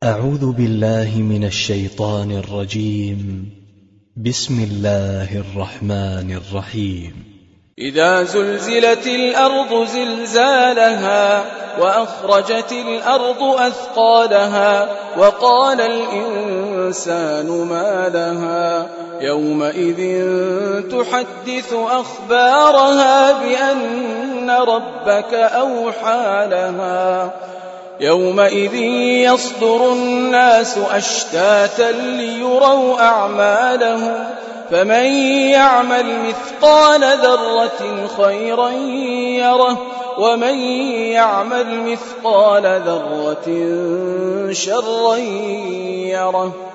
أعوذ بالله من الشيطان الرجيم. بسم الله الرحمن الرحيم. إذا زلزلت الأرض زلزالها وأخرجت الأرض أثقالها وقال الإنسان ما لها يومئذ تحدث أخبارها بأن ربك أوحى لها يومئذ يصدر الناس أشتاتا ليروا أعمالهم فمن يعمل مثقال ذرة خيرا يره ومن يعمل مثقال ذرة شرا يره.